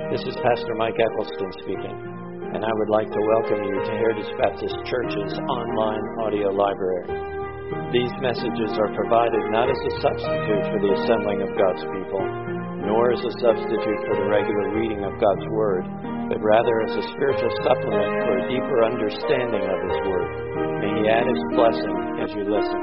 This is Pastor Mike Eccleston speaking, and I would like to welcome you to Heritage Baptist Church's online audio library. These messages are provided not as a substitute for the assembling of God's people, nor as a substitute for the regular reading of God's Word, but rather as a spiritual supplement for a deeper understanding of His Word. May He add His blessing as you listen.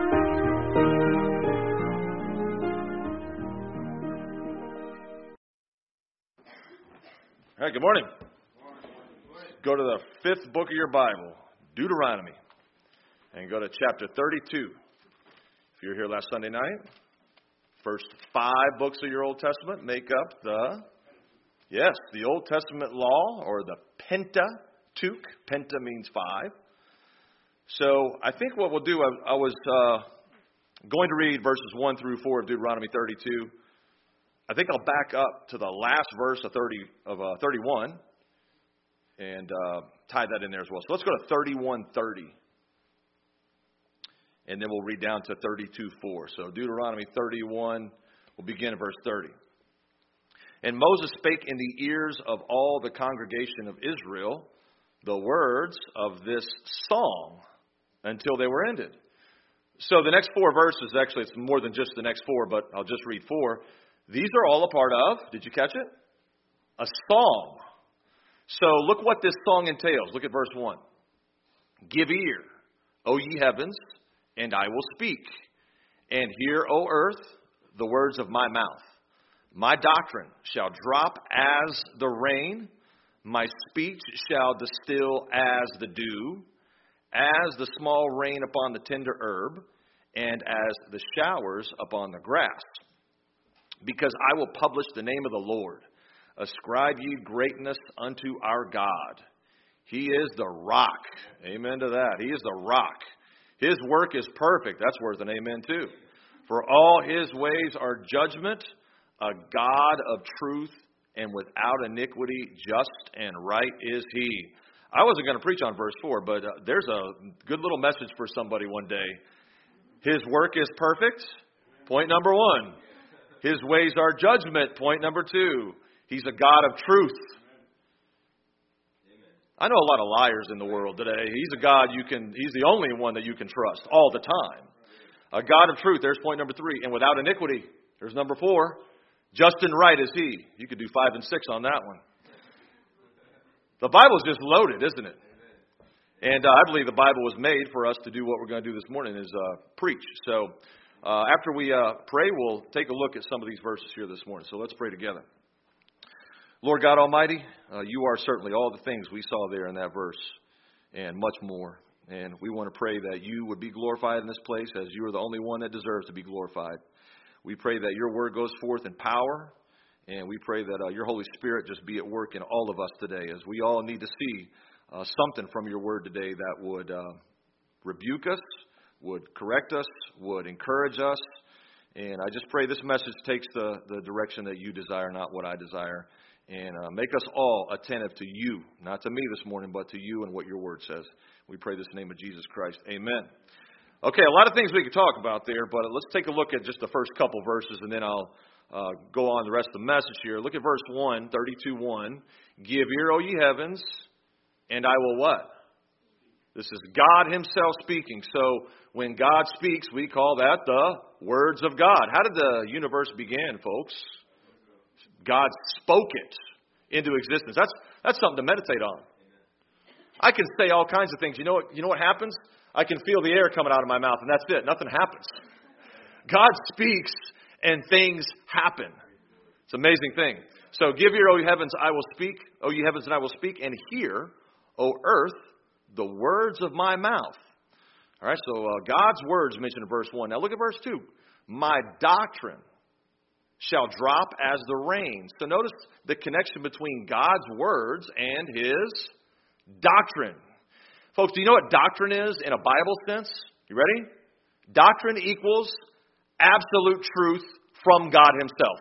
All right, good morning. Go to the fifth book of your Bible, Deuteronomy, and go to chapter 32. If you were here last Sunday night, first 5 books of your Old Testament make up the Old Testament law, or the Pentateuch. Penta means 5. So I think what we'll do, I was going to read verses 1 through 4 of Deuteronomy 32. I think I'll back up to the last verse of 31 and tie that in there as well. So let's go to 31:30. And then we'll read down to 32:4. So Deuteronomy 31, we'll begin at verse 30. And Moses spake in the ears of all the congregation of Israel the words of this song until they were ended. So the next 4 verses, actually it's more than just the next 4, but I'll just read 4. These are all a part of, did you catch it? A song. So look what this song entails. Look at verse 1. Give ear, O ye heavens, and I will speak. And hear, O earth, the words of my mouth. My doctrine shall drop as the rain. My speech shall distill as the dew, as the small rain upon the tender herb, and as the showers upon the grass. Because I will publish the name of the Lord. Ascribe ye greatness unto our God. He is the rock. Amen to that. He is the rock. His work is perfect. That's worth an amen too. For all His ways are judgment, a God of truth, and without iniquity, just and right is He. I wasn't going to preach on verse 4, but there's a good little message for somebody one day. His work is perfect. Point number 1. His ways are judgment. Point number 2. He's a God of truth. I know a lot of liars in the world today. He's a God He's the only one that you can trust all the time. A God of truth. There's point number 3. And without iniquity. There's number 4. Just and right is He. You could do 5 and 6 on that one. The Bible's just loaded, isn't it? And I believe the Bible was made for us to do what we're going to do this morning is preach. So after we pray, we'll take a look at some of these verses here this morning. So let's pray together. Lord God Almighty, you are certainly all the things we saw there in that verse and much more. And we want to pray that you would be glorified in this place as you are the only one that deserves to be glorified. We pray that your word goes forth in power. And we pray that your Holy Spirit just be at work in all of us today as we all need to see something from your word today that would rebuke us, would correct us, would encourage us. And I just pray this message takes the direction that you desire, not what I desire. And make us all attentive to you, not to me this morning, but to you and what your word says. We pray this in the name of Jesus Christ. Amen. Okay, a lot of things we could talk about there, but let's take a look at just the first couple verses, and then I'll go on the rest of the message here. Look at verse 1, 32:1. Give ear, O ye heavens, and I will what? This is God Himself speaking. So when God speaks, we call that the words of God. How did the universe begin, folks? God spoke it into existence. That's something to meditate on. I can say all kinds of things. You know what happens? I can feel the air coming out of my mouth, and that's it. Nothing happens. God speaks, and things happen. It's an amazing thing. So give ear, O ye heavens, I will speak. O ye heavens, and I will speak. And hear, O earth, the words of my mouth. All right, so God's words mentioned in verse 1. Now look at verse 2. My doctrine shall drop as the rain. So notice the connection between God's words and His doctrine. Folks, do you know what doctrine is in a Bible sense? You ready? Doctrine equals absolute truth from God Himself.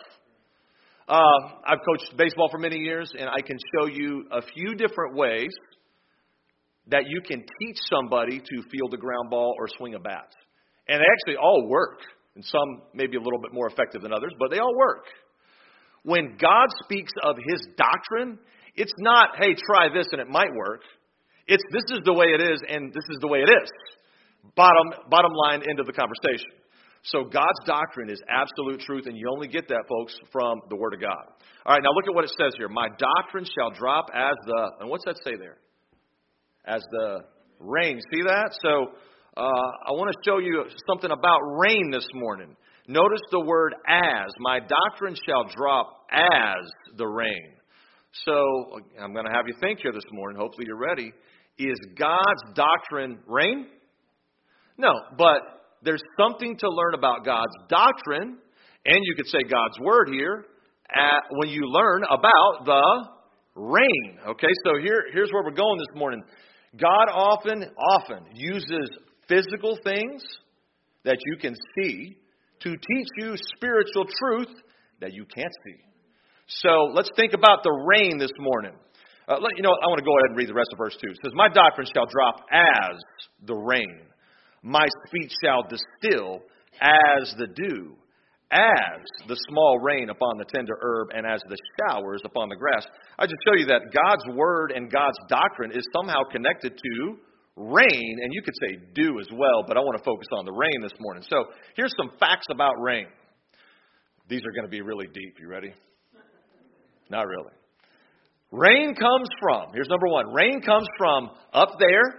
I've coached baseball for many years, and I can show you a few different ways that you can teach somebody to field a ground ball or swing a bat. And they actually all work. And some may be a little bit more effective than others, but they all work. when God speaks of His doctrine, it's not, hey, try this and it might work. It's this is the way it is and this is the way it is. Bottom line, end of the conversation. So God's doctrine is absolute truth, and you only get that, folks, from the Word of God. All right, now look at what it says here. My doctrine shall drop as the, and what's that say there? As the rain. See that? So I want to show you something about rain this morning. Notice the word as. My doctrine shall drop as the rain. So I'm going to have you think here this morning. Hopefully you're ready. Is God's doctrine rain? No, but there's something to learn about God's doctrine, and you could say God's word here, when you learn about the rain. Okay, so here's where we're going this morning. God often uses physical things that you can see to teach you spiritual truth that you can't see. So let's think about the rain this morning. I want to go ahead and read the rest of verse 2. It says, my doctrine shall drop as the rain. My speech shall distill as the dew, as the small rain upon the tender herb, and as the showers upon the grass. I just show you that God's word and God's doctrine is somehow connected to rain, and you could say dew as well, but I want to focus on the rain this morning. So here's some facts about rain. These are going to be really deep. You ready? Not really. Rain comes from, here's number one, rain comes from up there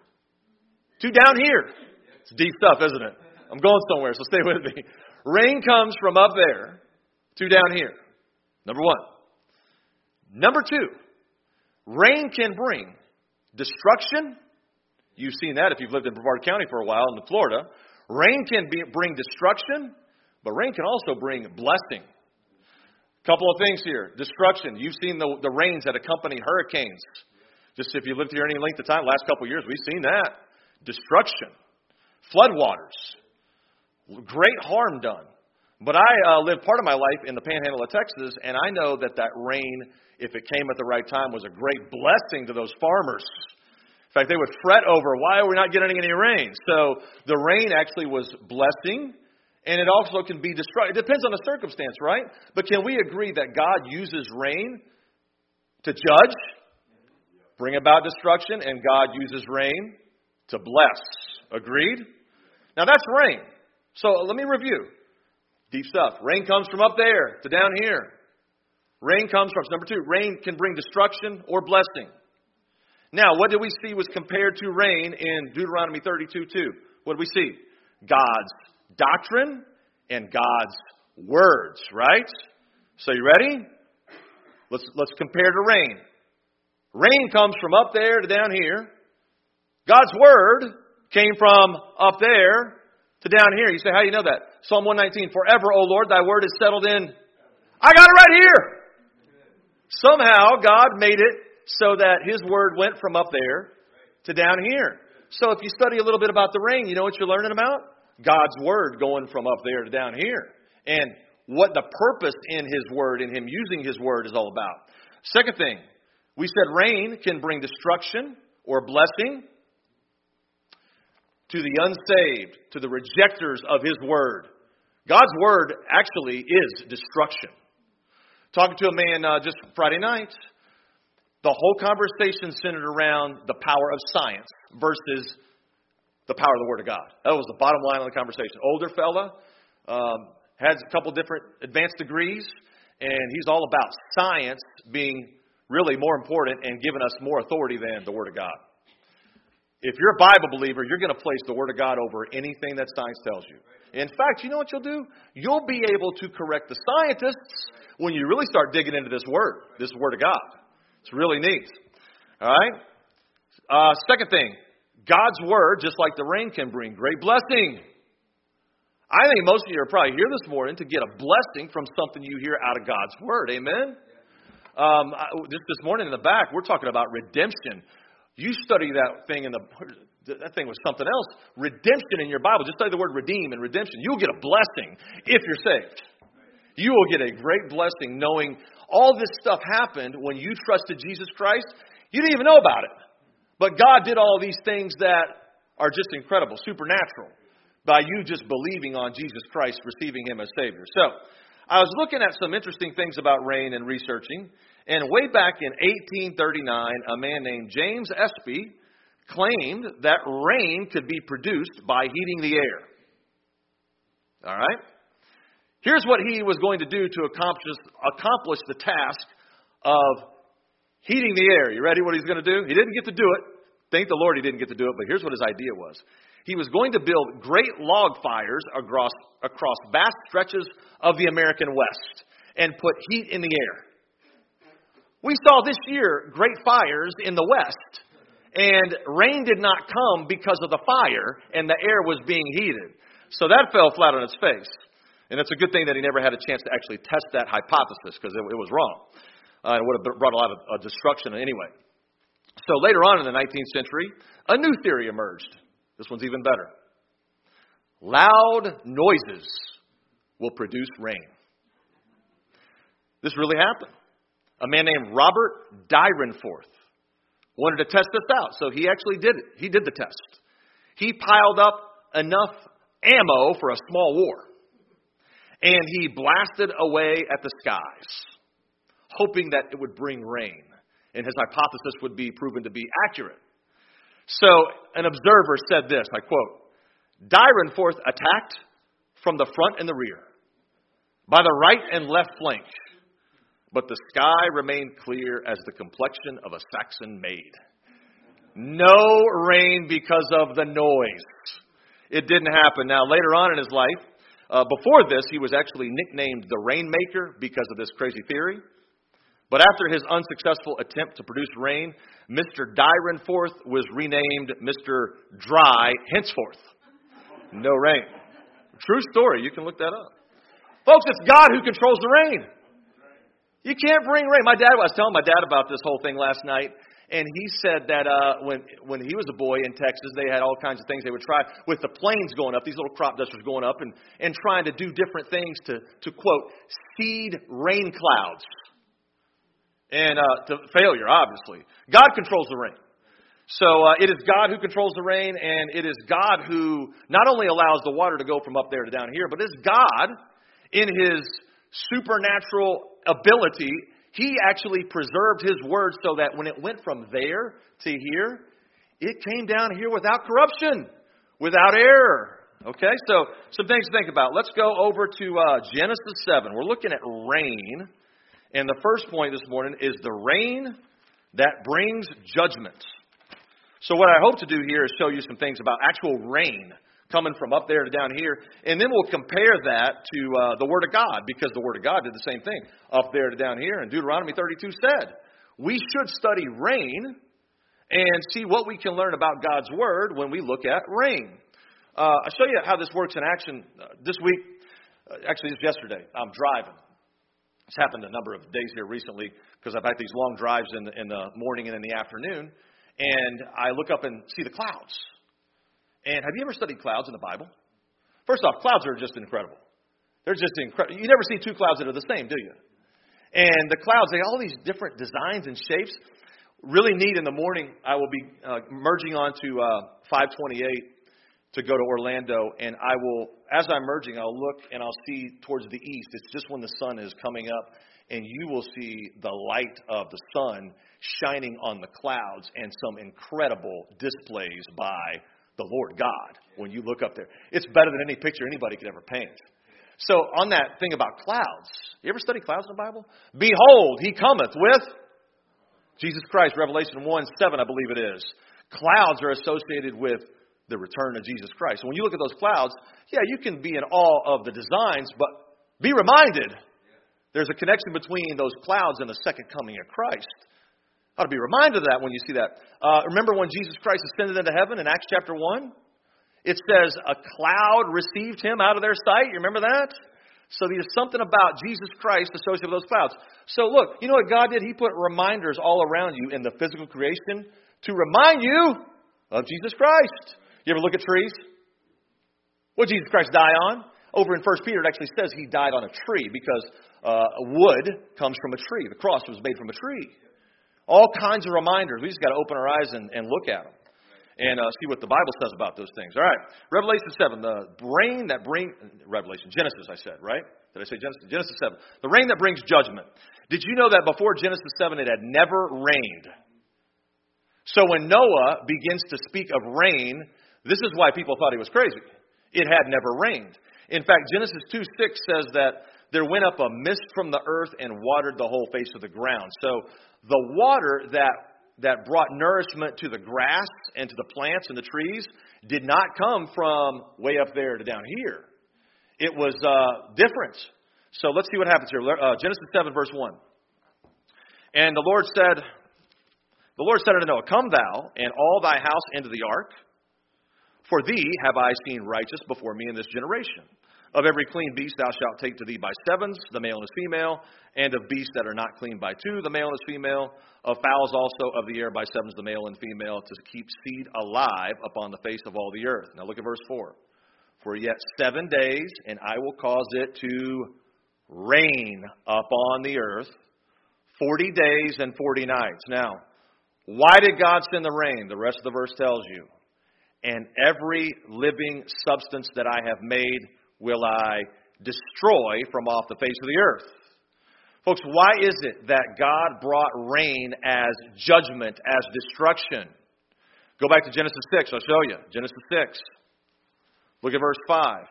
to down here. It's deep stuff, isn't it? I'm going somewhere, so stay with me. Rain comes from up there to down here. Number one. Number two, rain can bring destruction. You've seen that if you've lived in Brevard County for a while in Florida. Rain can bring destruction, but rain can also bring blessing. Couple of things here. Destruction. You've seen the rains that accompany hurricanes. Just if you lived here any length of time, last couple of years, we've seen that. Destruction. Floodwaters. Great harm done. But I lived part of my life in the panhandle of Texas, and I know that rain, if it came at the right time, was a great blessing to those farmers. In fact, they would fret over, why are we not getting any rain? So the rain actually was blessing. And it also can be destructive. It depends on the circumstance, right? But can we agree that God uses rain to judge, bring about destruction, and God uses rain to bless? Agreed? Now that's rain. So let me review. Deep stuff. Rain comes from up there to down here. Rain comes from, number two, rain can bring destruction or blessing. Now, what did we see was compared to rain in Deuteronomy 32:2? What did we see? God's doctrine and God's words, right? So you ready? Let's compare to rain. Rain comes from up there to down here. God's word came from up there to down here. You say, how do you know that? Psalm 119, forever, O Lord, thy word is settled in. I got it right here. Somehow God made it so that his word went from up there to down here. So if you study a little bit about the rain, you know what you're learning about? God's word going from up there to down here. And what the purpose in his word and him using his word is all about. Second thing, we said rain can bring destruction or blessing to the unsaved, to the rejectors of his word. God's word actually is destruction. Talking to a man just Friday night, the whole conversation centered around the power of science versus the power of the Word of God. That was the bottom line of the conversation. Older fella, has a couple different advanced degrees, and he's all about science being really more important and giving us more authority than the Word of God. If you're a Bible believer, you're going to place the Word of God over anything that science tells you. In fact, you know what you'll do? You'll be able to correct the scientists when you really start digging into this Word of God. It's really neat. All right? Second thing, God's Word, just like the rain, can bring great blessing. I think most of you are probably here this morning to get a blessing from something you hear out of God's Word. Amen? This morning in the back, we're talking about redemption. You study that thing that thing was something else. Redemption in your Bible. Just study the word redeem and redemption. You'll get a blessing if you're saved. You will get a great blessing knowing all this stuff happened when you trusted Jesus Christ. You didn't even know about it. But God did all these things that are just incredible, supernatural, by you just believing on Jesus Christ, receiving Him as Savior. So, I was looking at some interesting things about rain and researching, and way back in 1839, a man named James Espy claimed that rain could be produced by heating the air. All right? Here's what he was going to do to accomplish the task of heating the air. You ready what he's going to do? He didn't get to do it. Thank the Lord he didn't get to do it, but here's what his idea was. He was going to build great log fires across vast stretches of the American West and put heat in the air. We saw this year great fires in the West, and rain did not come because of the fire, and the air was being heated. So that fell flat on its face. And it's a good thing that he never had a chance to actually test that hypothesis, because it was wrong. It would have brought a lot of destruction anyway. So later on in the 19th century, a new theory emerged. This one's even better. Loud noises will produce rain. This really happened. A man named Robert Dyrenforth wanted to test this out, so he actually did it. He did the test. He piled up enough ammo for a small war, and he blasted away at the skies, hoping that it would bring rain, and his hypothesis would be proven to be accurate. So an observer said this, I quote, Dyrenforth attacked from the front and the rear, by the right and left flank, but the sky remained clear as the complexion of a Saxon maid. No rain because of the noise. It didn't happen. Now, later on in his life, before this, he was actually nicknamed the Rainmaker because of this crazy theory. But after his unsuccessful attempt to produce rain, Mr. Dyrenforth was renamed Mr. Dry henceforth. No rain. True story. You can look that up. Folks, it's God who controls the rain. You can't bring rain. I was telling my dad about this whole thing last night, and he said that when he was a boy in Texas, they had all kinds of things they would try with the planes going up, these little crop dusters going up, and trying to do different things to quote, seed rain clouds. And to failure, obviously. God controls the rain. So it is God who controls the rain, and it is God who not only allows the water to go from up there to down here, but it's God in his supernatural ability. He actually preserved his word so that when it went from there to here, it came down here without corruption, without error. Okay, so some things to think about. Let's go over to Genesis 7. We're looking at rain. And the first point this morning is the rain that brings judgment. So what I hope to do here is show you some things about actual rain coming from up there to down here. And then we'll compare that to the Word of God, because the Word of God did the same thing up there to down here. And Deuteronomy 32 said, we should study rain and see what we can learn about God's Word when we look at rain. I'll show you how this works in action this week. Actually, just yesterday. I'm driving. It's happened a number of days here recently because I've had these long drives in the morning and in the afternoon. And I look up and see the clouds. And have you ever studied clouds in the Bible? First off, clouds are just incredible. They're just incredible. You never see two clouds that are the same, do you? And the clouds, they have all these different designs and shapes. Really neat. In the morning, I will be merging onto 528 to go to Orlando, and I will, as I'm merging, I'll look and I'll see towards the east. It's just when the sun is coming up, and you will see the light of the sun shining on the clouds and some incredible displays by the Lord God when you look up there. It's better than any picture anybody could ever paint. So on that thing about clouds, you ever study clouds in the Bible? Behold, he cometh with Jesus Christ, Revelation 1:7, I believe it is. Clouds are associated with the return of Jesus Christ. So when you look at those clouds, yeah, you can be in awe of the designs, but be reminded there's a connection between those clouds and the second coming of Christ. Ought to be reminded of that when you see that. Remember when Jesus Christ ascended into heaven in Acts chapter 1? It says a cloud received him out of their sight. You remember that? So there's something about Jesus Christ associated with those clouds. So look, you know what God did? He put reminders all around you in the physical creation to remind you of Jesus Christ. You ever look at trees? What did Jesus Christ die on? Over in 1 Peter, it actually says he died on a tree because wood comes from a tree. The cross was made from a tree. All kinds of reminders. We just got to open our eyes and look at them and see what the Bible says about those things. All right, Revelation 7, the rain that brings... Revelation, Genesis, I said, right? Did I say Genesis? Genesis 7. The rain that brings judgment. Did you know that before Genesis 7 it had never rained? So when Noah begins to speak of rain, this is why people thought he was crazy. It had never rained. In fact, Genesis 2:6 says that there went up a mist from the earth and watered the whole face of the ground. So the water that brought nourishment to the grass and to the plants and the trees did not come from way up there to down here. It was different. So let's see what happens here. Genesis 7, verse 1. And the Lord said unto Noah, Come thou and all thy house into the ark, for thee have I seen righteous before me in this generation. Of every clean beast thou shalt take to thee by sevens, the male and his female, and of beasts that are not clean by two, the male and his female, of fowls also of the air by sevens, the male and female, to keep seed alive upon the face of all the earth. Now look at verse 4. For yet 7 days, and I will cause it to rain upon the earth 40 days and 40 nights. Now, why did God send the rain? The rest of the verse tells you. And every living substance that I have made will I destroy from off the face of the earth. Folks, why is it that God brought rain as judgment, as destruction? Go back to Genesis 6. I'll show you. Genesis 6. Look at verse 5.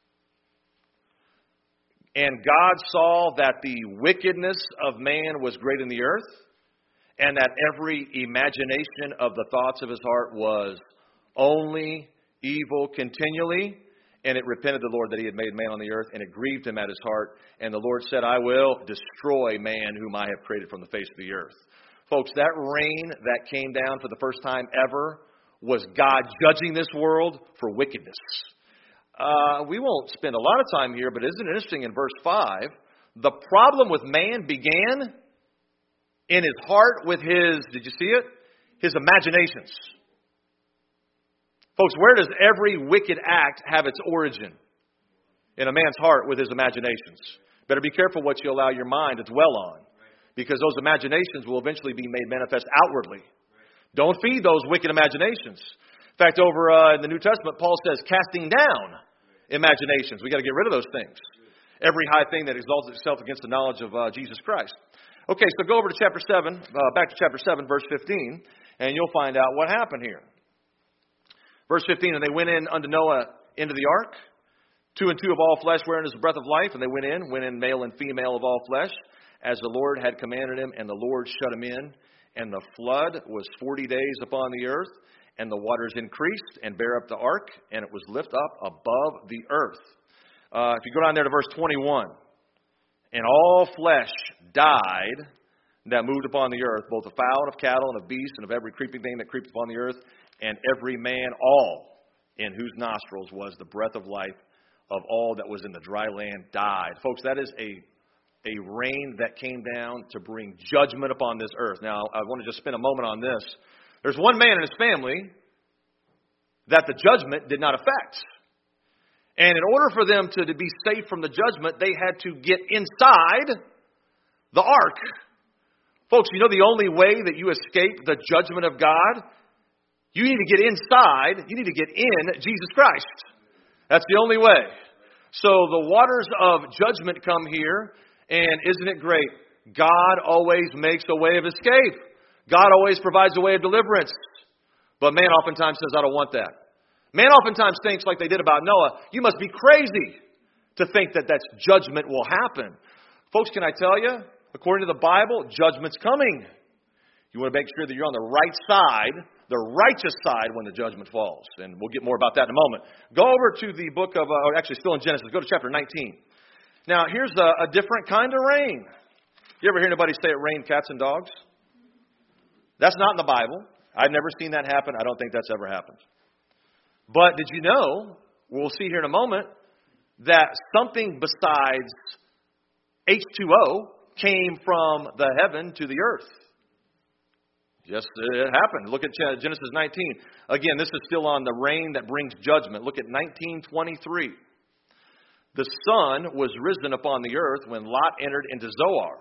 And God saw that the wickedness of man was great in the earth, and that every imagination of the thoughts of his heart was only evil continually. And it repented the Lord that he had made man on the earth, and it grieved him at his heart. And the Lord said, I will destroy man whom I have created from the face of the earth. Folks, that rain that came down for the first time ever was God judging this world for wickedness. We won't spend a lot of time here, but isn't it interesting in verse 5, the problem with man began in his heart with his, did you see it? His imaginations. Folks, where does every wicked act have its origin? In a man's heart with his imaginations. Better be careful what you allow your mind to dwell on, because those imaginations will eventually be made manifest outwardly. Don't feed those wicked imaginations. In fact, over in the New Testament, Paul says, casting down imaginations. We've got to get rid of those things. Every high thing that exalts itself against the knowledge of Jesus Christ. Okay, so go over to chapter 7, back to chapter 7, verse 15, and you'll find out what happened here. Verse 15, and they went in unto Noah into the ark, 2 and 2 of all flesh wherein is the breath of life, and they went in male and female of all flesh, as the Lord had commanded him, and the Lord shut him in. And the flood was 40 days upon the earth, and the waters increased and bare up the ark, and it was lift up above the earth. If you go down there to verse 21, and all flesh died that moved upon the earth, both of fowl and of cattle and of beasts and of every creeping thing that creeps upon the earth, and every man, all in whose nostrils was the breath of life of all that was in the dry land died. Folks, that is a rain that came down to bring judgment upon this earth. Now, I want to just spend a moment on this. There's one man and his family that the judgment did not affect. And in order for them to be safe from the judgment, they had to get inside the ark. Folks, you know the only way that you escape the judgment of God? You need to get inside, you need to get in Jesus Christ. That's the only way. So the waters of judgment come here, and isn't it great? God always makes a way of escape. God always provides a way of deliverance. But man oftentimes says, I don't want that. Man oftentimes thinks like they did about Noah, you must be crazy to think that that's judgment will happen. Folks, can I tell you, according to the Bible, judgment's coming. You want to make sure that you're on the right side, the righteous side when the judgment falls. And we'll get more about that in a moment. Go over to the book of, actually still in Genesis, go to chapter 19. Now, here's a different kind of rain. You ever hear anybody say it rained cats and dogs? That's not in the Bible. I've never seen that happen. I don't think that's ever happened. But did you know, we'll see here in a moment, that something besides H2O came from the heaven to the earth? Yes, it happened. Look at Genesis 19. Again, this is still on the rain that brings judgment. Look at 19:23. The sun was risen upon the earth when Lot entered into Zoar.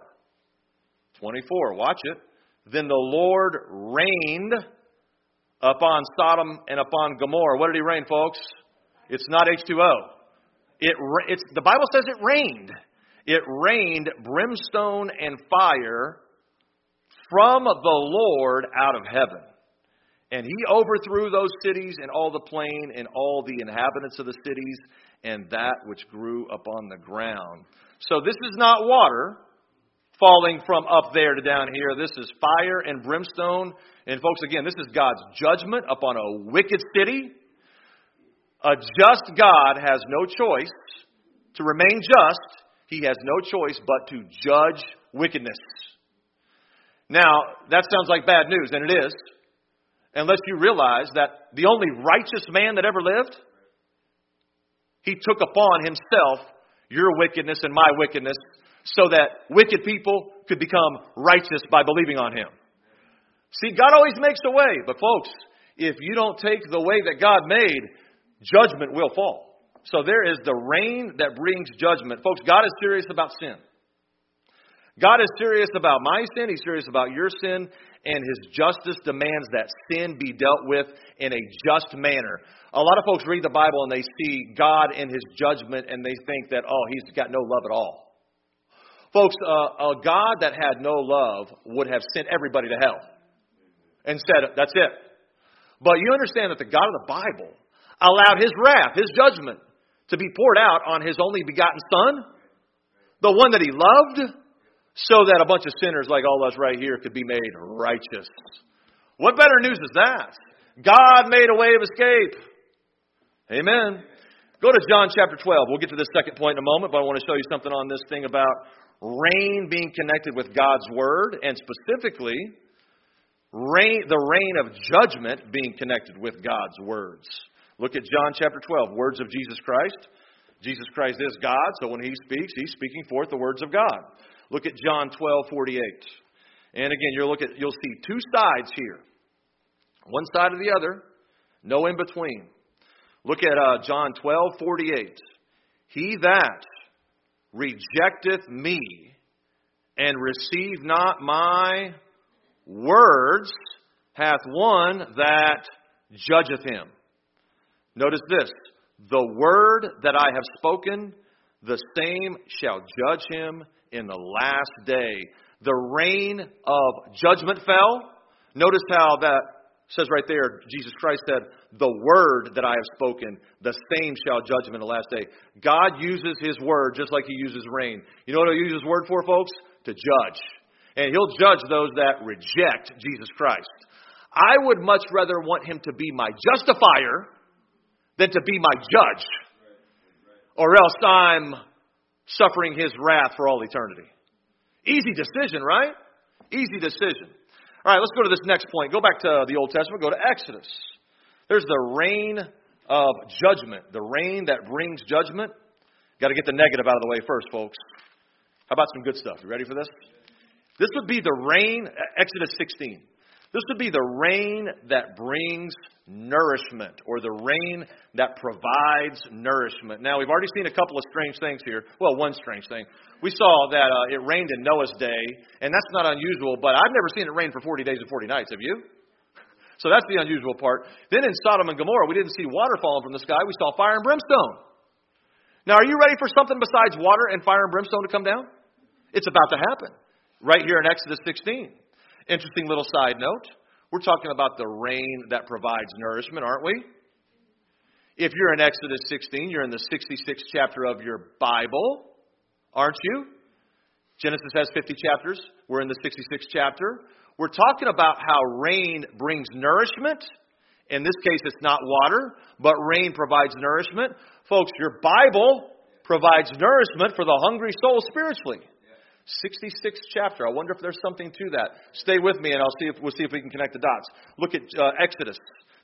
24, watch it. Then the Lord rained upon Sodom and upon Gomorrah. What did he rain, folks? It's not H2O. The Bible says it rained. it rained brimstone and fire from the Lord out of heaven. And he overthrew those cities and all the plain and all the inhabitants of the cities and that which grew upon the ground. So this is not water falling from up there to down here. This is fire and brimstone. And folks, again, this is God's judgment upon a wicked city. A just God has no choice to remain just. He has no choice but to judge wickedness. Now, that sounds like bad news, and it is. Unless you realize that the only righteous man that ever lived, he took upon himself your wickedness and my wickedness so that wicked people could become righteous by believing on him. See, God always makes a way. But folks, if you don't take the way that God made, judgment will fall. So there is the rain that brings judgment. Folks, God is serious about sin. God is serious about my sin. He's serious about your sin. And His justice demands that sin be dealt with in a just manner. A lot of folks read the Bible and they see God in His judgment and they think that, oh, He's got no love at all. Folks, a God that had no love would have sent everybody to hell and said, that's it. But you understand that the God of the Bible allowed His wrath, His judgment, to be poured out on His only begotten Son, the one that He loved, so that a bunch of sinners like all us right here could be made righteous. What better news is that? God made a way of escape. Amen. Go to John chapter 12. We'll get to this second point in a moment, but I want to show you something on this thing about rain being connected with God's Word, and specifically, the rain of judgment being connected with God's words. Look at John chapter 12, words of Jesus Christ. Jesus Christ is God, so when He speaks, He's speaking forth the words of God. Look at John 12:48. And again, you'll see two sides here. One side or the other, no in between. Look at John 12:48. He that rejecteth me and receive not my words hath one that judgeth him. Notice this. The word that I have spoken, the same shall judge him in the last day. The rain of judgment fell. Notice how that says right there, Jesus Christ said, the word that I have spoken, the same shall judge him in the last day. God uses His word just like He uses rain. You know what He'll use His word for, folks? To judge. And He'll judge those that reject Jesus Christ. I would much rather want Him to be my justifier than to be my judge. Or else I'm suffering His wrath for all eternity. Easy decision, right? Easy decision. All right, let's go to this next point. Go back to the Old Testament. Go to Exodus. There's the rain of judgment. The rain that brings judgment. Got to get the negative out of the way first, folks. How about some good stuff? You ready for this? This would be the rain, Exodus 16. This would be the rain that brings nourishment, or the rain that provides nourishment. Now, we've already seen a couple of strange things here. Well, one strange thing. We saw that it rained in Noah's day, and that's not unusual, but I've never seen it rain for 40 days and 40 nights. Have you? So that's the unusual part. Then in Sodom and Gomorrah, we didn't see water falling from the sky. We saw fire and brimstone. Now, are you ready for something besides water and fire and brimstone to come down? It's about to happen right here in Exodus 16. Interesting little side note. We're talking about the rain that provides nourishment, aren't we? If you're in Exodus 16, you're in the 66th chapter of your Bible, aren't you? Genesis has 50 chapters. We're in the 66th chapter. We're talking about how rain brings nourishment. In this case, it's not water, but rain provides nourishment. Folks, your Bible provides nourishment for the hungry soul spiritually. 66th chapter. I wonder if there's something to that. Stay with me, and we'll see if we can connect the dots. Look at Exodus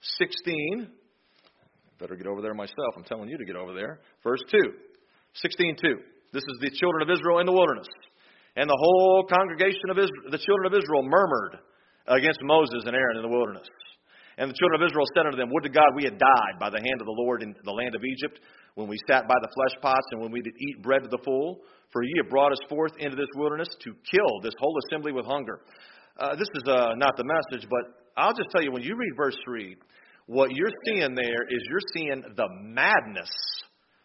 16. Better get over there myself. I'm telling you to get over there. Verse 2. 16:2. This is the children of Israel in the wilderness. And the whole congregation of Israel, the children of Israel murmured against Moses and Aaron in the wilderness. And the children of Israel said unto them, would to God we had died by the hand of the Lord in the land of Egypt, when we sat by the flesh pots, and when we did eat bread to the full. For ye have brought us forth into this wilderness to kill this whole assembly with hunger. This is not the message, but I'll just tell you, when you read verse 3, what you're seeing there is you're seeing the madness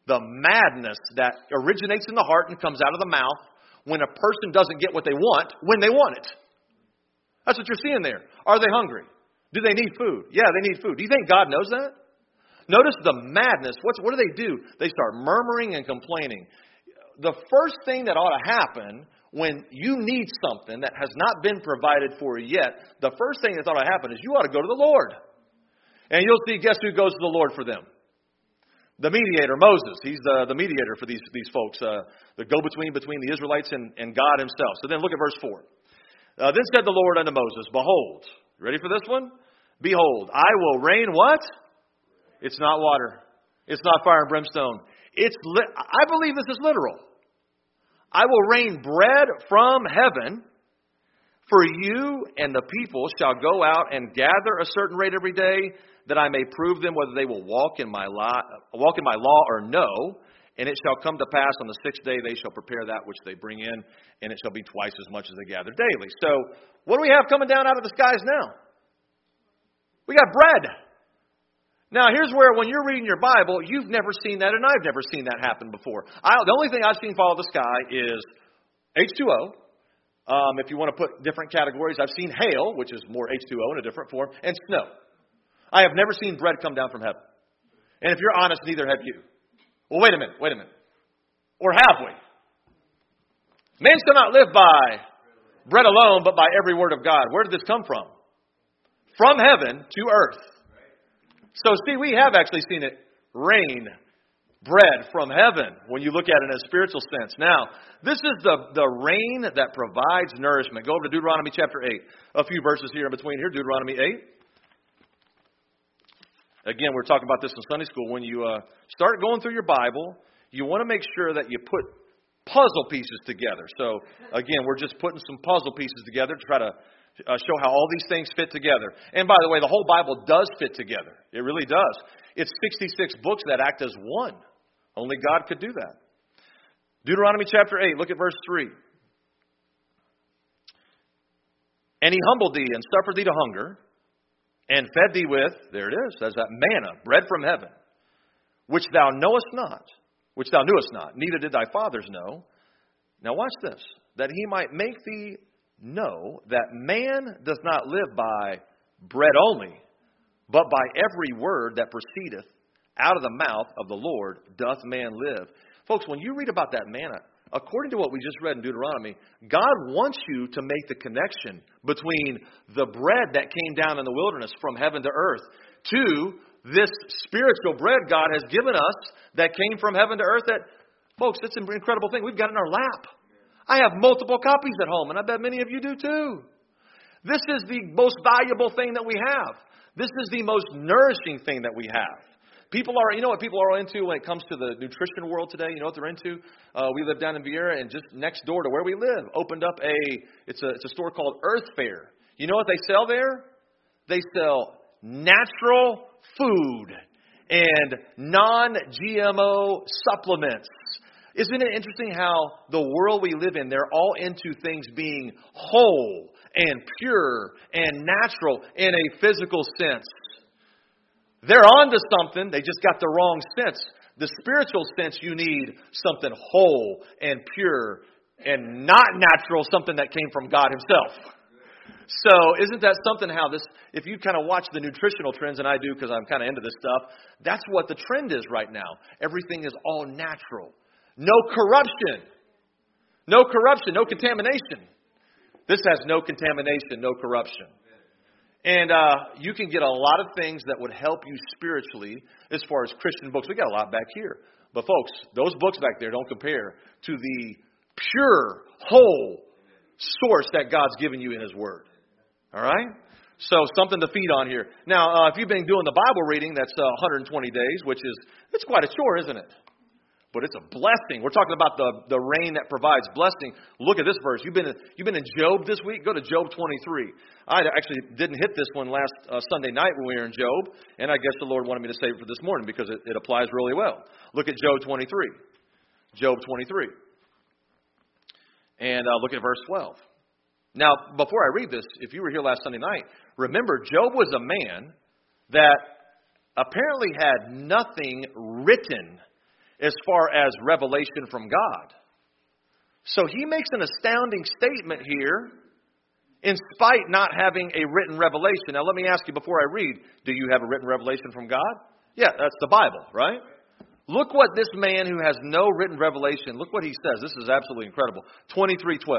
the madness that originates in the heart and comes out of the mouth when a person doesn't get what they want when they want it. That's what you're seeing there. Are they hungry? Do they need food? Yeah, they need food. Do you think God knows that? Notice the madness. What do they do? They start murmuring and complaining. The first thing that ought to happen when you need something that has not been provided for you yet, the first thing that ought to happen is you ought to go to the Lord. And you'll see, guess who goes to the Lord for them? The mediator, Moses. He's the mediator for these folks, the go-between between the Israelites and God himself. So then look at verse 4. Then said the Lord unto Moses, behold, you ready for this one? Behold, I will rain what? It's not water. It's not fire and brimstone. I believe this is literal. I will rain bread from heaven for you, and the people shall go out and gather a certain rate every day, that I may prove them whether they will walk in my law or no. And it shall come to pass on the sixth day they shall prepare that which they bring in, and it shall be twice as much as they gather daily. So what do we have coming down out of the skies now? We got bread. Now here's where when you're reading your Bible, you've never seen that, and I've never seen that happen before. The only thing I've seen follow the sky is H2O. If you want to put different categories, I've seen hail, which is more H2O in a different form, and snow. I have never seen bread come down from heaven. And if you're honest, neither have you. Well, wait a minute. Or have we? Man shall not live by bread alone, but by every word of God. Where did this come from? From heaven to earth. So see, we have actually seen it rain bread from heaven when you look at it in a spiritual sense. Now, this is the rain that provides nourishment. Go over to Deuteronomy chapter 8. A few verses here in between here. Deuteronomy 8. Again, we're talking about this in Sunday school. When you start going through your Bible, you want to make sure that you put puzzle pieces together. So, again, we're just putting some puzzle pieces together to try to show how all these things fit together. And by the way, the whole Bible does fit together. It really does. It's 66 books that act as one. Only God could do that. Deuteronomy chapter 8, look at verse 3. And he humbled thee and suffered thee to hunger, and fed thee with, there it is, there's that manna, bread from heaven, which thou knewest not, neither did thy fathers know. Now watch this, that he might make thee know that man does not live by bread only, but by every word that proceedeth out of the mouth of the Lord doth man live. Folks, when you read about that manna, according to what we just read in Deuteronomy, God wants you to make the connection between the bread that came down in the wilderness from heaven to earth to this spiritual bread God has given us that came from heaven to earth. That, folks, it's an incredible thing. We've got it in our lap. I have multiple copies at home, and I bet many of you do too. This is the most valuable thing that we have. This is the most nourishing thing that we have. You know what people are into when it comes to the nutrition world today? You know what they're into? We live down in Viera, and just next door to where we live, opened up it's a store called Earth Fare. You know what they sell there? They sell natural food and non-GMO supplements. Isn't it interesting how the world we live in, they're all into things being whole and pure and natural in a physical sense. They're onto something. They just got the wrong sense. The spiritual sense, you need something whole and pure and not natural, something that came from God himself. So isn't that something how this, if you kind of watch the nutritional trends, and I do because I'm kind of into this stuff, that's what the trend is right now. Everything is all natural. No corruption. No corruption, no contamination. This has no contamination, no corruption. And you can get a lot of things that would help you spiritually as far as Christian books. We got a lot back here. But folks, those books back there don't compare to the pure, whole source that God's given you in his word. All right? So something to feed on here. Now, if you've been doing the Bible reading, that's 120 days, it's quite a chore, isn't it? But it's a blessing. We're talking about the rain that provides blessing. Look at this verse. You've been in Job this week? Go to Job 23. I actually didn't hit this one last Sunday night when we were in Job, and I guess the Lord wanted me to save it for this morning because it applies really well. Look at Job 23. Job 23. And look at verse 12. Now, before I read this, if you were here last Sunday night, remember Job was a man that apparently had nothing written as far as revelation from God. So he makes an astounding statement here, in spite not having a written revelation. Now let me ask you before I read, do you have a written revelation from God? Yeah, that's the Bible, right? Look what this man who has no written revelation, look what he says. This is absolutely incredible. 23:12.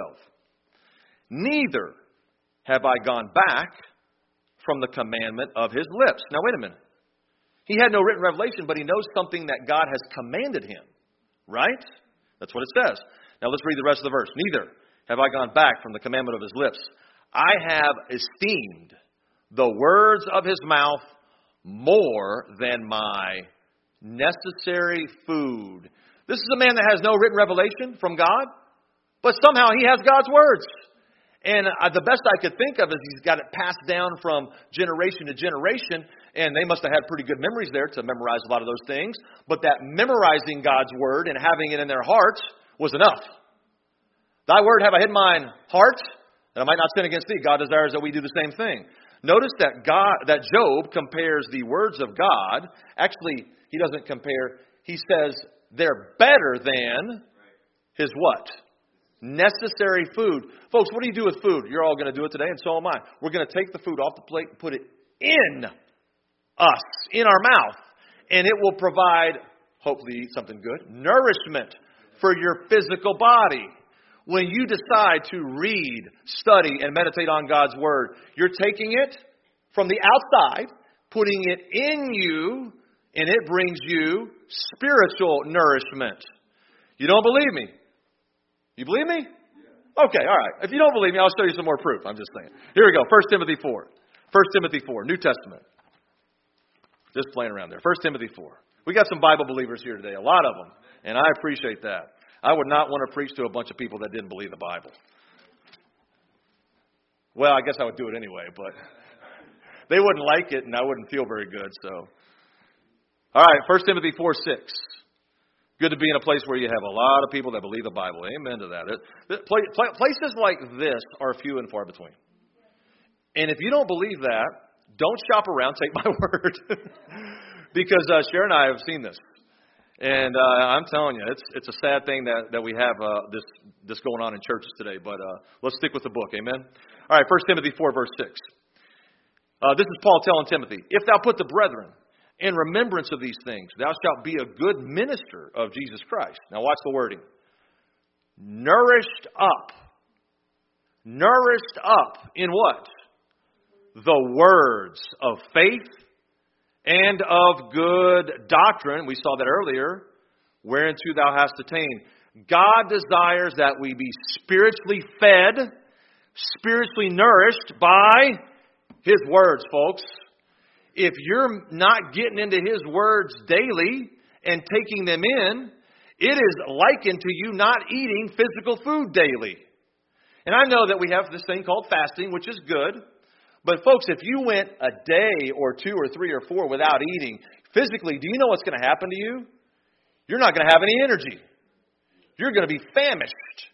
Neither have I gone back from the commandment of his lips. Now wait a minute. He had no written revelation, but he knows something that God has commanded him, right? That's what it says. Now let's read the rest of the verse. Neither have I gone back from the commandment of his lips. I have esteemed the words of his mouth more than my necessary food. This is a man that has no written revelation from God, but somehow he has God's words. And the best I could think of is he's got it passed down from generation to generation, and they must have had pretty good memories there to memorize a lot of those things. But that memorizing God's word and having it in their hearts was enough. Thy word have I hid in mine heart, that I might not sin against thee. God desires that we do the same thing. Notice that Job compares the words of God. Actually, he doesn't compare. He says they're better than his what? Necessary food. Folks, what do you do with food? You're all going to do it today, and so am I. We're going to take the food off the plate and put it in us, in our mouth. And it will provide, hopefully you eat something good, nourishment for your physical body. When you decide to read, study, and meditate on God's Word, you're taking it from the outside, putting it in you, and it brings you spiritual nourishment. You don't believe me? You believe me? Okay, all right. If you don't believe me, I'll show you some more proof. I'm just saying. Here we go. 1 Timothy 4. 1 Timothy 4, New Testament. Just playing around there. 1 Timothy 4. We got some Bible believers here today, a lot of them, and I appreciate that. I would not want to preach to a bunch of people that didn't believe the Bible. Well, I guess I would do it anyway, but they wouldn't like it, and I wouldn't feel very good. So, all right, 1 Timothy 4:6. Good to be in a place where you have a lot of people that believe the Bible. Amen to that. Places like this are few and far between. And if you don't believe that, don't shop around. Take my word, because Sharon and I have seen this. And I'm telling you, it's a sad thing that we have this going on in churches today. But let's stick with the book. Amen. All right, 1 Timothy 4, verse 6. This is Paul telling Timothy, if thou put the brethren in remembrance of these things, thou shalt be a good minister of Jesus Christ. Now watch the wording. Nourished up. Nourished up in what? The words of faith and of good doctrine. We saw that earlier. Whereunto thou hast attained. God desires that we be spiritually fed, spiritually nourished by His words, folks. If you're not getting into His words daily and taking them in, it is likened to you not eating physical food daily. And I know that we have this thing called fasting, which is good. But folks, if you went a day or 2 or 3 or 4 without eating, physically, do you know what's going to happen to you? You're not going to have any energy. You're going to be famished.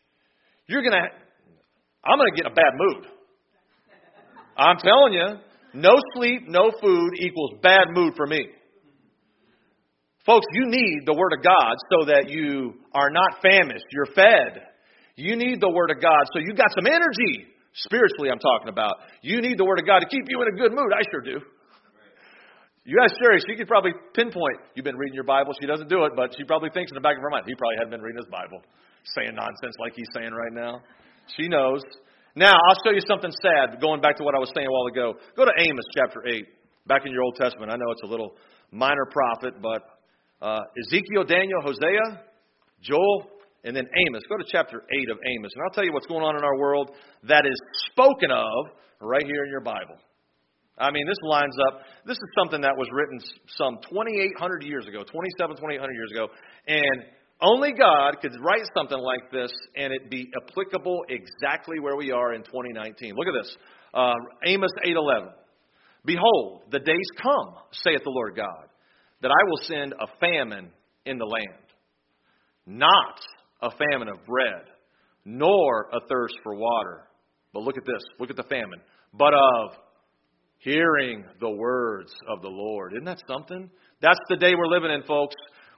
I'm going to get in a bad mood. I'm telling you, no sleep, no food equals bad mood for me. Folks, you need the Word of God so that you are not famished. You're fed. You need the Word of God so you got some energy. Spiritually, I'm talking about. You need the Word of God to keep you in a good mood. I sure do. You ask Sherry, she could probably pinpoint. You've been reading your Bible. She doesn't do it, but she probably thinks in the back of her mind, he probably hadn't been reading his Bible, saying nonsense like he's saying right now. She knows. Now, I'll show you something sad, going back to what I was saying a while ago. Go to Amos chapter 8, back in your Old Testament. I know it's a little minor prophet, but Ezekiel, Daniel, Hosea, Joel, and then Amos. Go to chapter 8 of Amos, and I'll tell you what's going on in our world that is spoken of right here in your Bible. I mean, this lines up. This is something that was written some 2,800 years ago, 2,800 years ago, and only God could write something like this and it be applicable exactly where we are in 2019. Look at this. Amos 8:11. Behold, the days come, saith the Lord God, that I will send a famine in the land. Not a famine of bread, nor a thirst for water. But look at this. Look at the famine. But of hearing the words of the Lord. Isn't that something? That's the day we're living in, folks.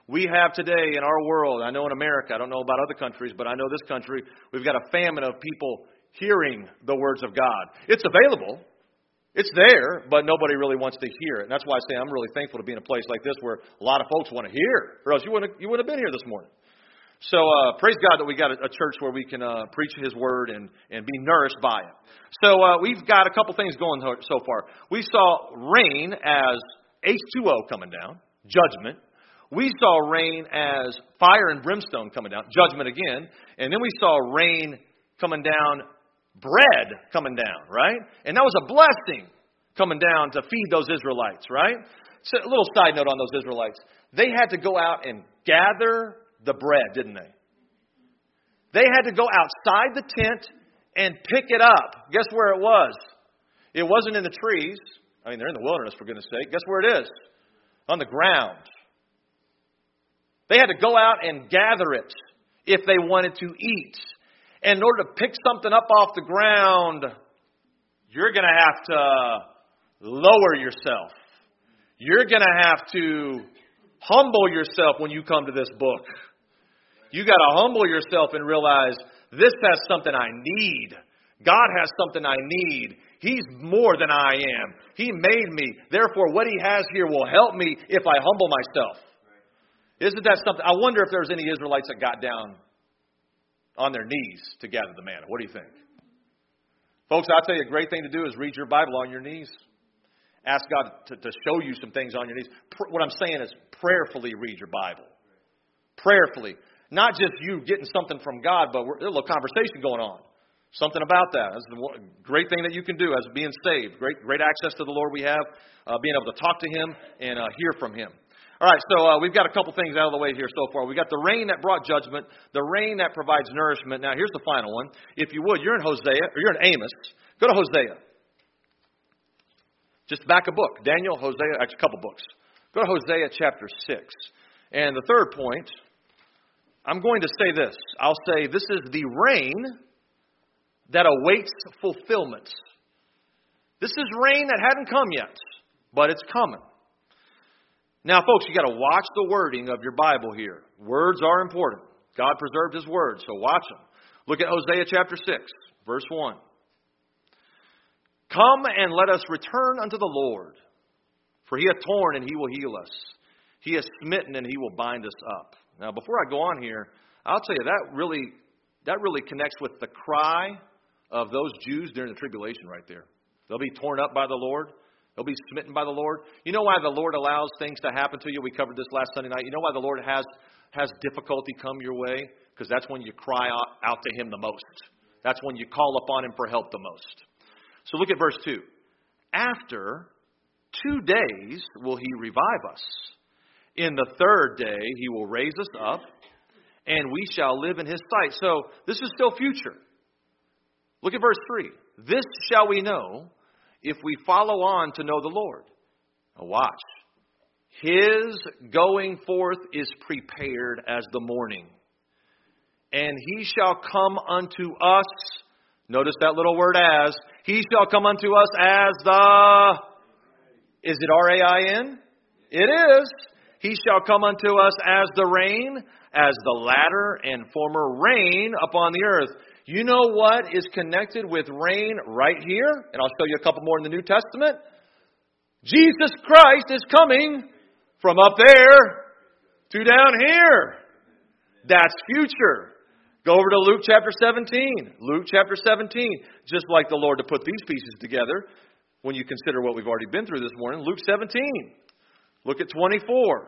We have today in our world, I know in America, I don't know about other countries, but I know this country, we've got a famine of people hearing the words of God. It's available. It's there, but nobody really wants to hear it. And that's why I say I'm really thankful to be in a place like this where a lot of folks want to hear, or else you wouldn't have been here this morning. So praise God that we got a church where we can preach His Word and be nourished by it. So we've got a couple things going so far. We saw rain as H2O coming down, judgment. We saw rain as fire and brimstone coming down, judgment again. And then we saw rain coming down, bread coming down, right? And that was a blessing coming down to feed those Israelites, right? So a little side note on those Israelites. They had to go out and gather the bread, didn't they? They had to go outside the tent and pick it up. Guess where it was? It wasn't in the trees. I mean, they're in the wilderness, for goodness sake. Guess where it is? On the ground. They had to go out and gather it if they wanted to eat. And in order to pick something up off the ground, you're going to have to lower yourself. You're going to have to humble yourself when you come to this book. You got to humble yourself and realize this has something I need. God has something I need. He's more than I am. He made me. Therefore, what He has here will help me if I humble myself. Isn't that something? I wonder if there's any Israelites that got down on their knees to gather the manna. What do you think? Folks, I'll tell you, a great thing to do is read your Bible on your knees. Ask God to show you some things on your knees. What I'm saying is prayerfully read your Bible. Prayerfully. Not just you getting something from God, but there's a little conversation going on. Something about that. That's the great thing that you can do as being saved. Great access to the Lord we have. Being able to talk to Him and hear from Him. All right, so we've got a couple things out of the way here so far. We've got the rain that brought judgment, the rain that provides nourishment. Now, here's the final one. If you would, you're in Hosea, or you're in Amos. Go to Hosea. Just back a book. Daniel, Hosea, actually a couple books. Go to Hosea chapter 6. And the third point, I'm going to say this. I'll say this is the rain that awaits fulfillment. This is rain that hadn't come yet, but it's coming. Now, folks, you got to watch the wording of your Bible here. Words are important. God preserved His words, so watch them. Look at Hosea chapter 6, verse 1. Come and let us return unto the Lord, for He hath torn and He will heal us. He has smitten and He will bind us up. Now, before I go on here, I'll tell you that really connects with the cry of those Jews during the tribulation right there. They'll be torn up by the Lord. They'll be smitten by the Lord. You know why the Lord allows things to happen to you? We covered this last Sunday night. You know why the Lord has difficulty come your way? Because that's when you cry out to Him the most. That's when you call upon Him for help the most. So look at verse 2. After 2 days will He revive us. In the third day He will raise us up, and we shall live in His sight. So this is still future. Look at verse 3. This shall we know if we follow on to know the Lord. Now watch. His going forth is prepared as the morning, and He shall come unto us. Notice that little word as. He shall come unto us as the... Is it R-A-I-N? It is. He shall come unto us as the rain, as the latter and former rain upon the earth. You know what is connected with rain right here? And I'll show you a couple more in the New Testament. Jesus Christ is coming from up there to down here. That's future. Go over to Luke chapter 17. Luke chapter 17. Just like the Lord to put these pieces together when you consider what we've already been through this morning. Luke 17. Look at 24.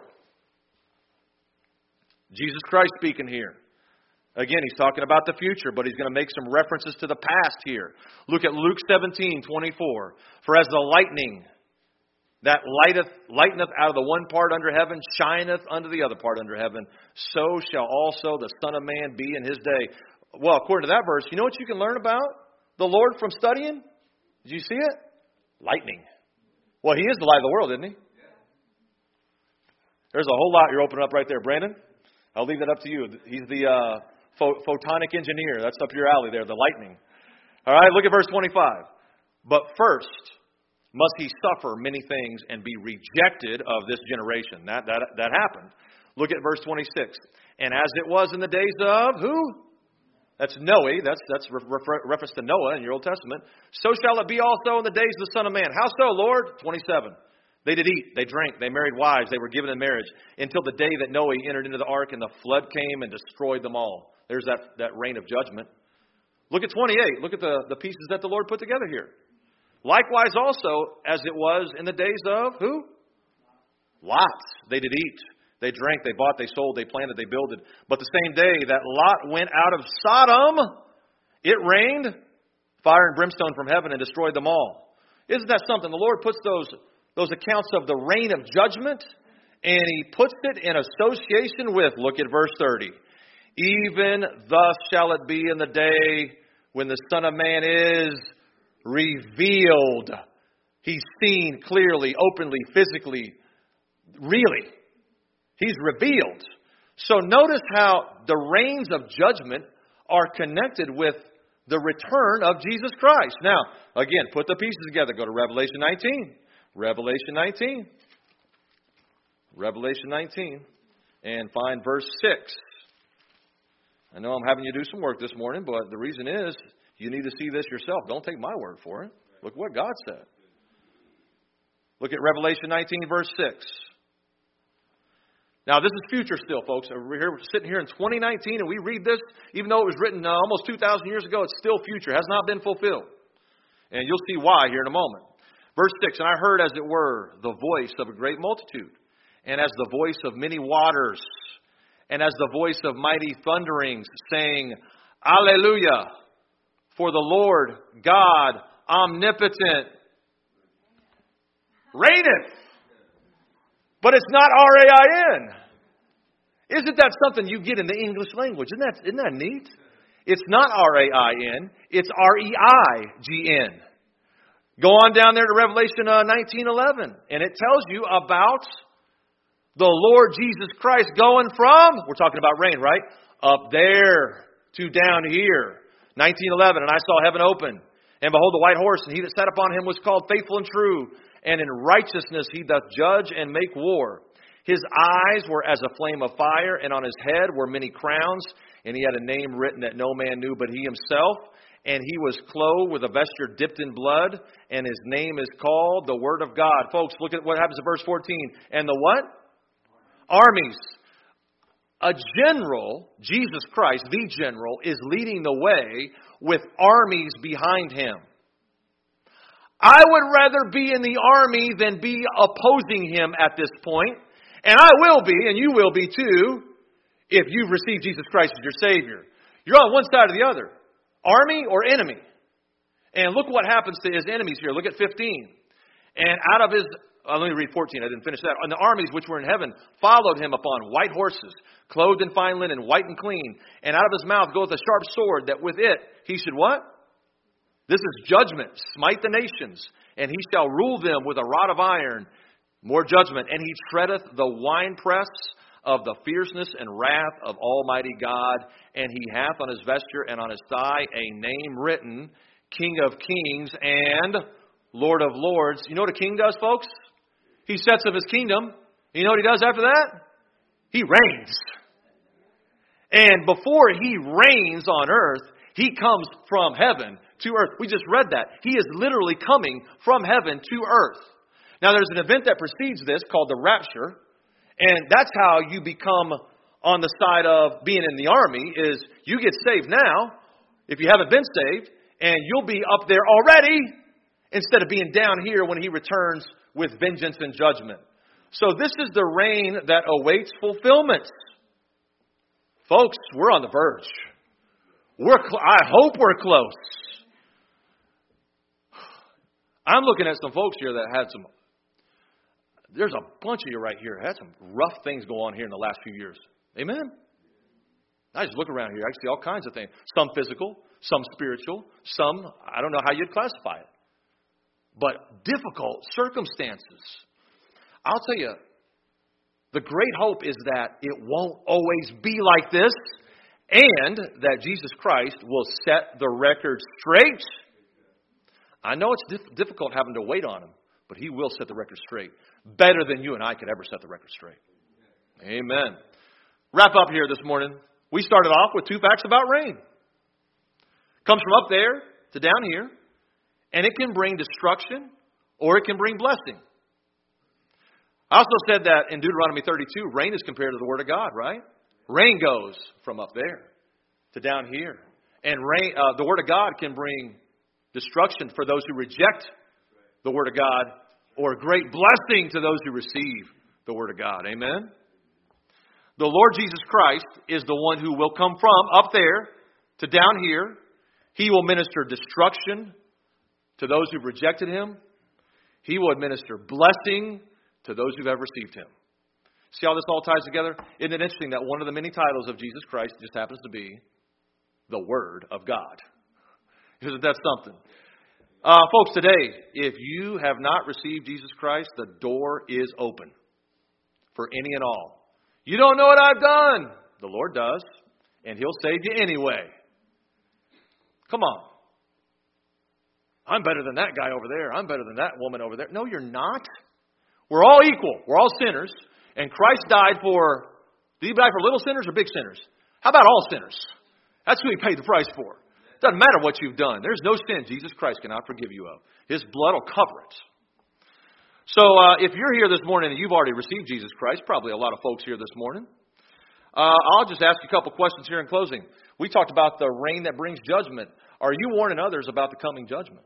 Jesus Christ speaking here. Again, He's talking about the future, but He's going to make some references to the past here. Look at Luke 17:24. For as the lightning that lighteneth out of the one part under heaven, shineth unto the other part under heaven, so shall also the Son of Man be in His day. Well, according to that verse, you know what you can learn about the Lord from studying? Did you see it? Lightning. Well, He is the light of the world, isn't He? There's a whole lot you're opening up right there, Brandon. I'll leave that up to you. He's the photonic engineer. That's up your alley there, the lightning. All right, look at verse 25. But first must He suffer many things and be rejected of this generation. That happened. Look at verse 26. And as it was in the days of who? That's Noah. That's reference to Noah in your Old Testament. So shall it be also in the days of the Son of Man. How so, Lord? 27. They did eat, they drank, they married wives, they were given in marriage, until the day that Noah entered into the ark and the flood came and destroyed them all. There's that reign of judgment. Look at 28. Look at the pieces that the Lord put together here. Likewise also, as it was in the days of who? Lot. They did eat, they drank, they bought, they sold, they planted, they builded. But the same day that Lot went out of Sodom, it rained fire and brimstone from heaven and destroyed them all. Isn't that something? The Lord puts those accounts of the reign of judgment, and He puts it in association with, look at verse 30. Even thus shall it be in the day when the Son of Man is revealed. He's seen clearly, openly, physically, really. He's revealed. So notice how the reigns of judgment are connected with the return of Jesus Christ. Now, again, put the pieces together. Go to Revelation 19. Revelation 19. Revelation 19. And find verse 6. I know I'm having you do some work this morning, but the reason is you need to see this yourself. Don't take my word for it. Look what God said. Look at Revelation 19, verse 6. Now, this is future still, folks. We're sitting here in 2019, and we read this, even though it was written almost 2,000 years ago, it's still future. It has not been fulfilled. And you'll see why here in a moment. Verse 6, and I heard, as it were, the voice of a great multitude, and as the voice of many waters, and as the voice of mighty thunderings, saying, Alleluia, for the Lord God omnipotent reigneth. But it's not R-A-I-N. Isn't that something you get in the English language? Isn't that neat? It's not R-A-I-N. It's R-E-I-G-N. Go on down there to Revelation 19:11, and it tells you about the Lord Jesus Christ going from, we're talking about reign, right? Up there to down here. 19:11, and I saw heaven open, and behold, the white horse, and he that sat upon him was called Faithful and True, and in righteousness he doth judge and make war. His eyes were as a flame of fire, and on his head were many crowns, and he had a name written that no man knew but he himself. And he was clothed with a vesture dipped in blood, and his name is called the Word of God. Folks, look at what happens in verse 14. And the what? Armies. A general, Jesus Christ, the general, is leading the way with armies behind him. I would rather be in the army than be opposing him at this point. And I will be, and you will be too, if you've received Jesus Christ as your Savior. You're on one side or the other. Army or enemy? And look what happens to his enemies here. Look at 15. And out of his, let me read 14, I didn't finish that. And the armies which were in heaven followed him upon white horses, clothed in fine linen, white and clean. And out of his mouth goeth a sharp sword, that with it he should what? This is judgment. Smite the nations. And he shall rule them with a rod of iron. More judgment. And he treadeth the winepress of the fierceness and wrath of Almighty God, and he hath on his vesture and on his thigh a name written, King of Kings and Lord of Lords. You know what a king does, folks? He sets up his kingdom. You know what he does after that? He reigns. And before he reigns on earth, he comes from heaven to earth. We just read that. He is literally coming from heaven to earth. Now, there's an event that precedes this called the rapture. And that's how you become on the side of being in the army, is you get saved now, if you haven't been saved, and you'll be up there already, instead of being down here when he returns with vengeance and judgment. So this is the reign that awaits fulfillment. Folks, we're on the verge. I hope we're close. I'm looking at some folks here that had some... There's a bunch of you right here had some rough things go on here in the last few years. Amen? I just look around here. I see all kinds of things. Some physical, some spiritual, some, I don't know how you'd classify it. But difficult circumstances. I'll tell you, the great hope is that it won't always be like this, and that Jesus Christ will set the record straight. I know it's difficult having to wait on him, but he will set the record straight. Better than you and I could ever set the record straight. Amen. Wrap up here this morning. We started off with 2 facts about rain. Comes from up there to down here, and it can bring destruction or it can bring blessing. I also said that in Deuteronomy 32, rain is compared to the Word of God, right? Rain goes from up there to down here. And rain, the Word of God can bring destruction for those who reject the Word of God, or great blessing to those who receive the Word of God. Amen? The Lord Jesus Christ is the one who will come from up there to down here. He will minister destruction to those who've rejected Him. He will administer blessing to those who have received Him. See how this all ties together? Isn't it interesting that one of the many titles of Jesus Christ just happens to be the Word of God? Isn't that something? Folks, today, if you have not received Jesus Christ, the door is open for any and all. You don't know what I've done. The Lord does, and He'll save you anyway. Come on. I'm better than that guy over there. I'm better than that woman over there. No, you're not. We're all equal. We're all sinners. And Christ died for, did He die for little sinners or big sinners? How about all sinners? That's who He paid the price for. Doesn't matter what you've done. There's no sin Jesus Christ cannot forgive you of. His blood will cover it. So if you're here this morning and you've already received Jesus Christ, probably a lot of folks here this morning, I'll just ask you a couple questions here in closing. We talked about the rain that brings judgment. Are you warning others about the coming judgment?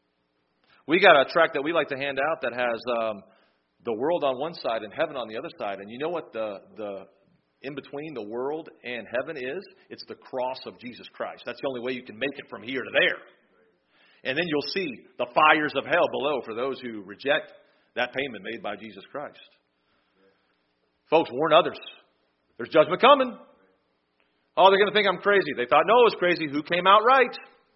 We got a tract that we like to hand out that has the world on one side and heaven on the other side. And you know what the in between the world and heaven is? It's the cross of Jesus Christ. That's the only way you can make it from here to there. And then you'll see the fires of hell below for those who reject that payment made by Jesus Christ. Folks, warn others. There's judgment coming. Oh, they're going to think I'm crazy. They thought Noah was crazy. Who came out right?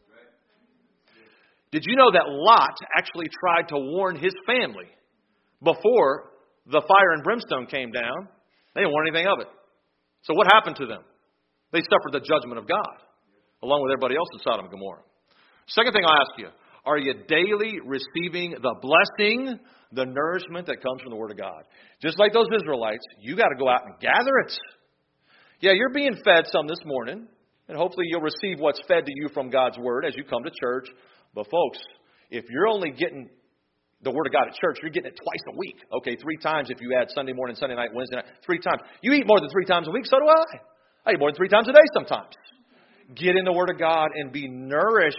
Did you know that Lot actually tried to warn his family before the fire and brimstone came down? They didn't want anything of it. So what happened to them? They suffered the judgment of God, along with everybody else in Sodom and Gomorrah. Second thing I'll ask you, are you daily receiving the blessing, the nourishment that comes from the Word of God? Just like those Israelites, you got to go out and gather it. Yeah, you're being fed some this morning, and hopefully you'll receive what's fed to you from God's Word as you come to church. But folks, if you're only getting the Word of God at church, you're getting it twice a week. Okay, 3 times if you add Sunday morning, Sunday night, Wednesday night. 3 times. You eat more than 3 times a week, so do I. I eat more than 3 times a day sometimes. Get in the Word of God and be nourished.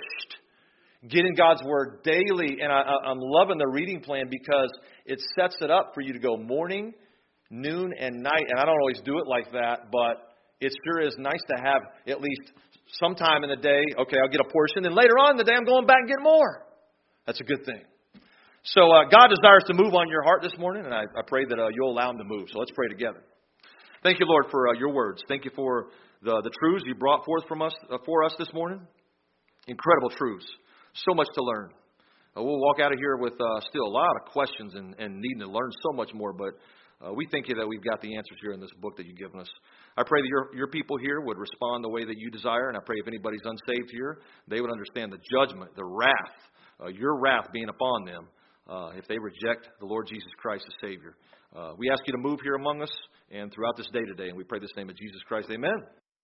Get in God's Word daily. And I'm loving the reading plan because it sets it up for you to go morning, noon, and night. And I don't always do it like that, but it sure is nice to have at least sometime in the day. Okay, I'll get a portion. Then later on in the day, I'm going back and get more. That's a good thing. So God desires to move on your heart this morning, and I pray that you'll allow Him to move. So let's pray together. Thank you, Lord, for your words. Thank you for the truths you brought forth for us this morning. Incredible truths. So much to learn. We'll walk out of here with still a lot of questions and needing to learn so much more, but we thank you that we've got the answers here in this book that you've given us. I pray that your people here would respond the way that you desire, and I pray if anybody's unsaved here, they would understand the judgment, the wrath, your wrath being upon them if they reject the Lord Jesus Christ as Savior. We ask you to move here among us and throughout this day today, and we pray this in the name of Jesus Christ. Amen.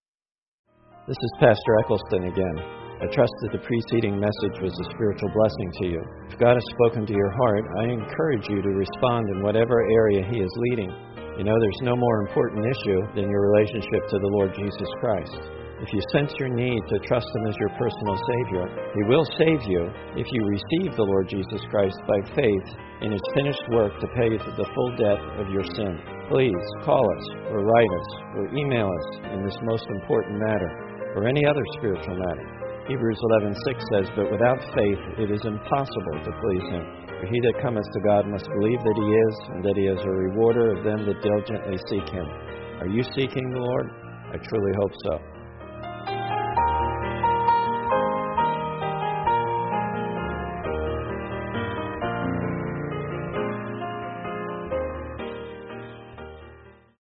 This is Pastor Eccleston again. I trust that the preceding message was a spiritual blessing to you. If God has spoken to your heart, I encourage you to respond in whatever area He is leading. You know, there's no more important issue than your relationship to the Lord Jesus Christ. If you sense your need to trust Him as your personal Savior, He will save you if you receive the Lord Jesus Christ by faith in His finished work to pay the full debt of your sin. Please call us or write us or email us in this most important matter or any other spiritual matter. Hebrews 11:6 says, "But without faith it is impossible to please Him. For he that cometh to God must believe that He is, and that He is a rewarder of them that diligently seek Him." Are you seeking the Lord? I truly hope so.